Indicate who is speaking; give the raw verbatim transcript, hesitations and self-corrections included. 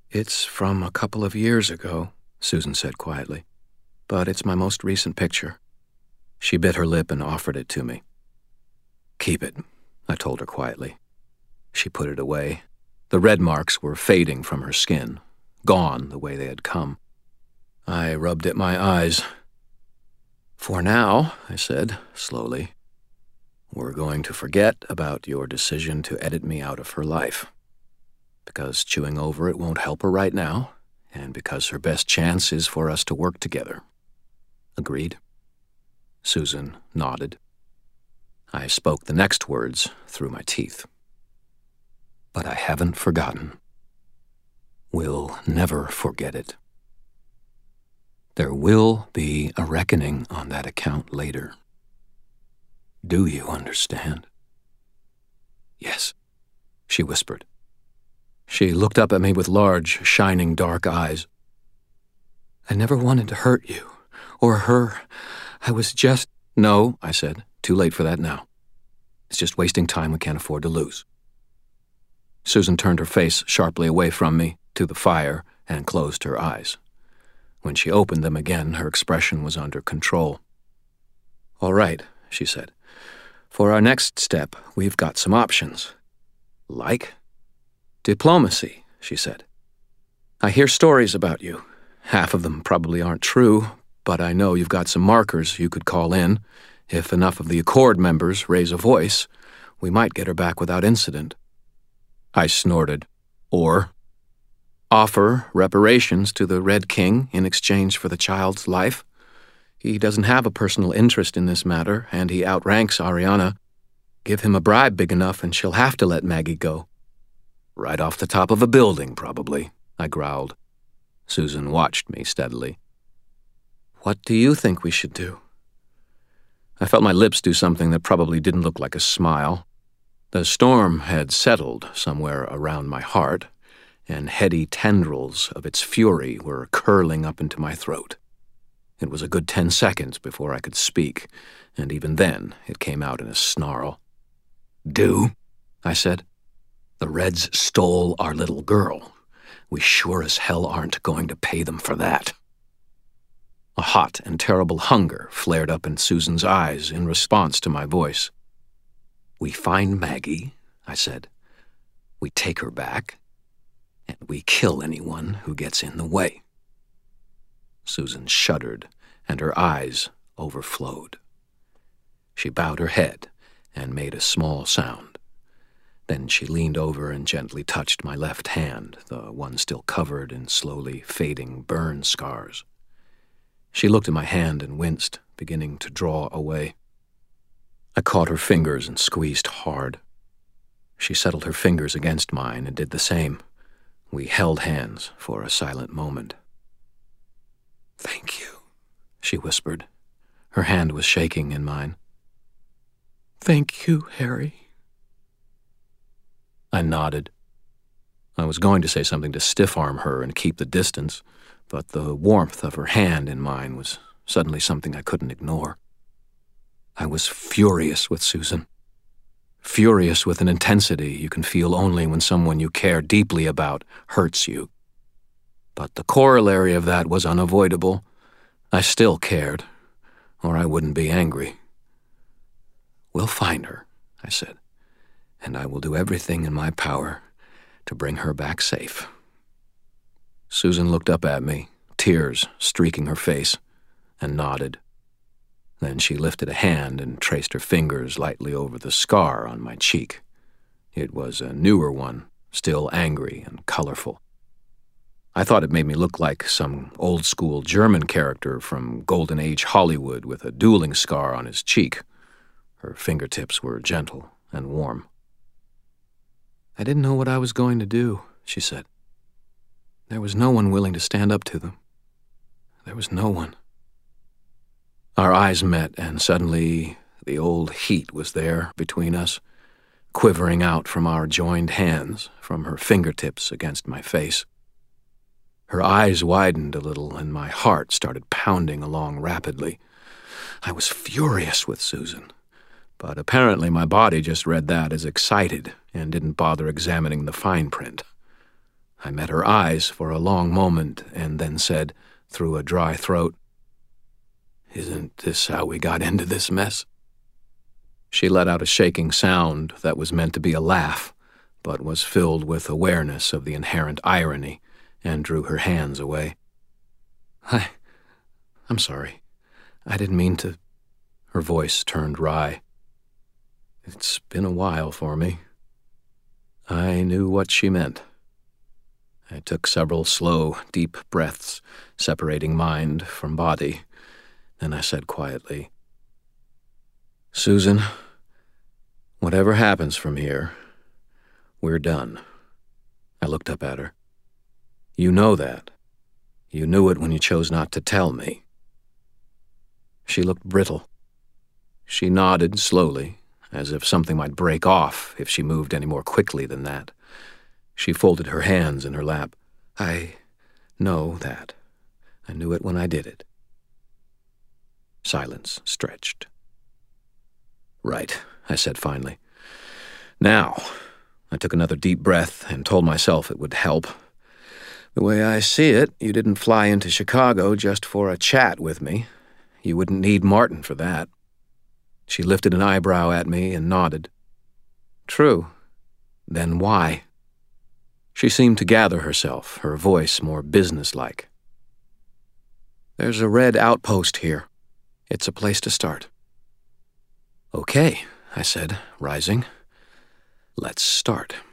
Speaker 1: It's from a couple of years ago, Susan said quietly, but it's my most recent picture. She bit her lip and offered it to me. Keep it, I told her quietly. She put it away. The red marks were fading from her skin, gone the way they had come. I rubbed at my eyes. For now, I said, slowly, we're going to forget about your decision to edit me out of her life. Because chewing over it won't help her right now, and because her best chance is for us to work together. Agreed? Susan nodded. I spoke the next words through my teeth. But I haven't forgotten. We'll never forget it. There will be a reckoning on that account later. Do you understand? Yes, she whispered. She looked up at me with large, shining dark eyes. I never wanted to hurt you, or her. I was just... No, I said. Too late for that now. It's just wasting time we can't afford to lose. Susan turned her face sharply away from me, to the fire, and closed her eyes. When she opened them again, her expression was under control. All right, she said. For our next step, we've got some options. Like? Diplomacy, she said. I hear stories about you. Half of them probably aren't true, but I know you've got some markers you could call in. If enough of the Accord members raise a voice, we might get her back without incident. I snorted. Or offer reparations to the Red King in exchange for the child's life. He doesn't have a personal interest in this matter, and he outranks Ariana. Give him a bribe big enough and she'll have to let Maggie go. Right off the top of a building, probably, I growled. Susan watched me steadily. What do you think we should do? I felt my lips do something that probably didn't look like a smile. The storm had settled somewhere around my heart, and heady tendrils of its fury were curling up into my throat. It was a good ten seconds before I could speak, and even then it came out in a snarl. Do? I said. The Reds stole our little girl. We sure as hell aren't going to pay them for that. A hot and terrible hunger flared up in Susan's eyes in response to my voice. We find Maggie, I said. We take her back, and we kill anyone who gets in the way. Susan shuddered, and her eyes overflowed. She bowed her head and made a small sound. Then she leaned over and gently touched my left hand, the one still covered in slowly fading burn scars. She looked at my hand and winced, beginning to draw away. I caught her fingers and squeezed hard. She settled her fingers against mine and did the same. We held hands for a silent moment. Thank you, she whispered. Her hand was shaking in mine. Thank you, Harry. I nodded. I was going to say something to stiff-arm her and keep the distance, but the warmth of her hand in mine was suddenly something I couldn't ignore. I was furious with Susan. Furious with an intensity you can feel only when someone you care deeply about hurts you. But the corollary of that was unavoidable. I still cared, or I wouldn't be angry. We'll find her, I said, and I will do everything in my power to bring her back safe. Susan looked up at me, tears streaking her face, and nodded. Then she lifted a hand and traced her fingers lightly over the scar on my cheek. It was a newer one, still angry and colorful. I thought it made me look like some old-school German character from Golden Age Hollywood with a dueling scar on his cheek. Her fingertips were gentle and warm. I didn't know what I was going to do, she said. There was no one willing to stand up to them. There was no one. Our eyes met, and suddenly the old heat was there between us, quivering out from our joined hands, from her fingertips against my face. Her eyes widened a little, and my heart started pounding along rapidly. I was furious with Susan, but apparently my body just read that as excited and didn't bother examining the fine print. I met her eyes for a long moment and then said, through a dry throat, "Isn't this how we got into this mess?" She let out a shaking sound that was meant to be a laugh, but was filled with awareness of the inherent irony, and drew her hands away. I... I'm sorry. I didn't mean to... Her voice turned wry. It's been a while for me. I knew what she meant. I took several slow, deep breaths, separating mind from body. Then I said quietly, "Susan, whatever happens from here, we're done." I looked up at her. "You know that. You knew it when you chose not to tell me." She looked brittle. She nodded slowly, as if something might break off if she moved any more quickly than that. She folded her hands in her lap. "I know that. I knew it when I did it." Silence stretched. "Right," I said finally. "Now," I took another deep breath and told myself it would help. "The way I see it, you didn't fly into Chicago just for a chat with me. You wouldn't need Martin for that." She lifted an eyebrow at me and nodded. "True. Then why?" She seemed to gather herself, her voice more businesslike. "There's a red outpost here. It's a place to start." "Okay," I said, rising. "Let's start."